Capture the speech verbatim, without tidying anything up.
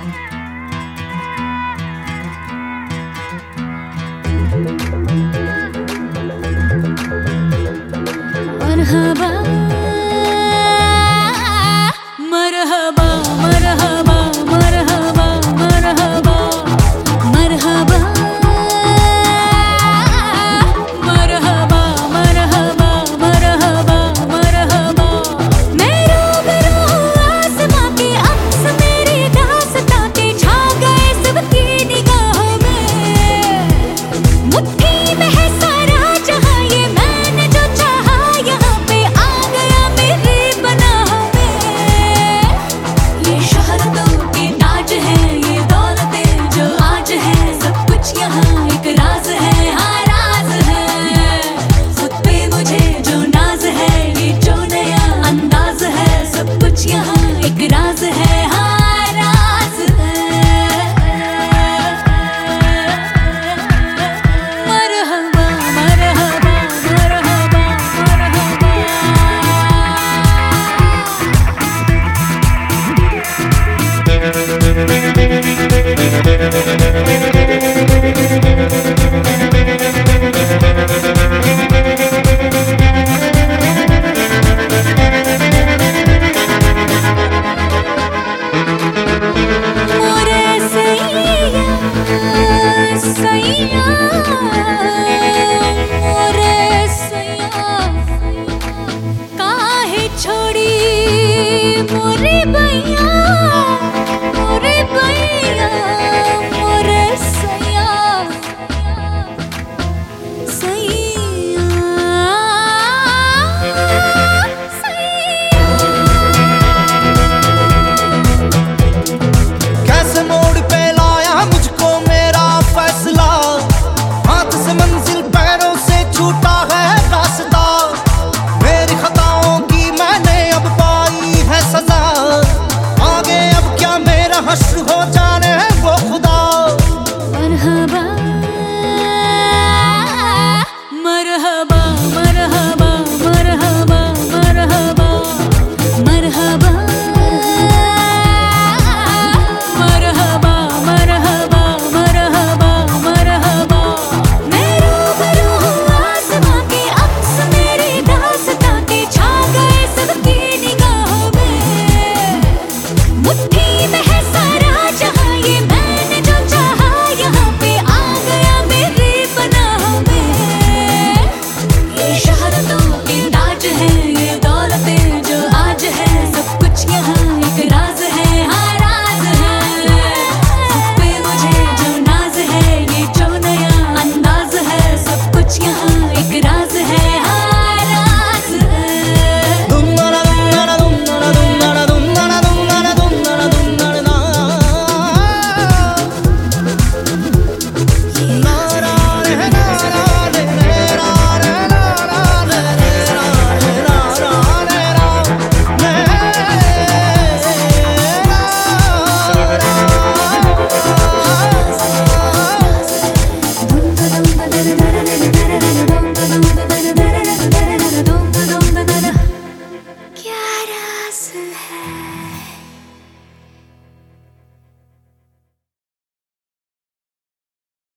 मरहबा मरहबा मरहबा मरहबा मरहबा मरहबा मरहबा मरहबा मरहबा मरहबा मैं रूबरू आसमां के अक्स मेरी दास्तां के छा गए सबकी निगाहों में। मुट्ठी में है सारा जहां ये मैंने जो चाहा यहाँ पे आ गया मेरी पनाह में। ये शोहरतों के ताज है ये दौलतें जो आज है सब कुछ यहाँ एक राज है, हाँ राज है। खुद पे मुझे जो नाज है ये जो नया अंदाज है सब कुछ यहाँ एक राज है, हाँ